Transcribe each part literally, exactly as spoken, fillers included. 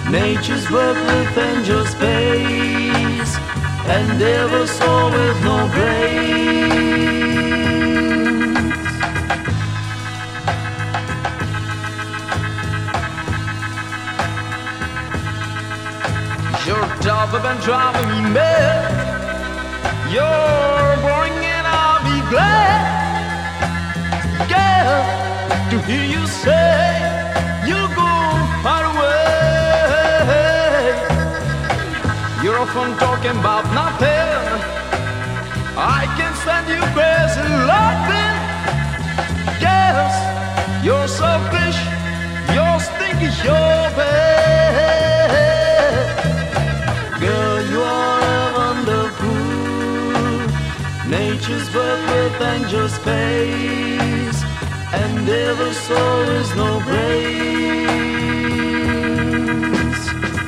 Nature's work with angels' face, and devil's soul with no grace. You're tough and driving me mad. You're boring and I'll be glad, girl, to hear you say you'll go far away. You're often talking about nothing. I can't stand you crazy laughing. Yes, you're selfish, you're stinky, you're bad. Girl, you are wonderful. Nature's work with angels' face, and devil's soul is no grace.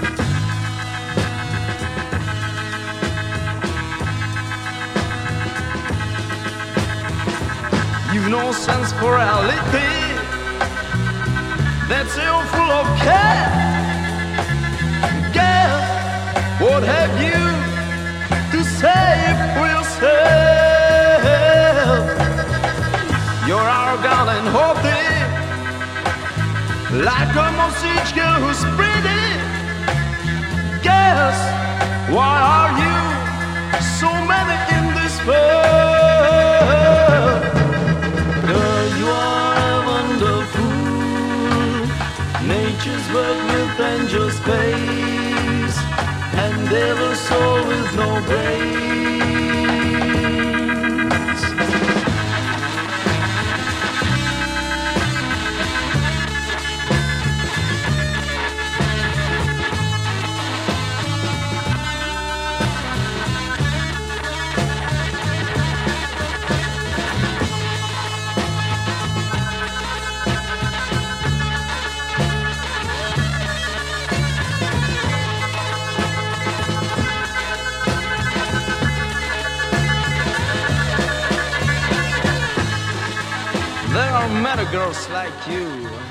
You've no sense for reality. That's you full of care. Girl, what have you to say for yourself? You're arrogant and haughty, like almost each girl who's pretty. Guess, why are you so many in this world? Girl, you are wonderful. Nature's work with angels' face, and devil's soul with no grace. There are many girls like you.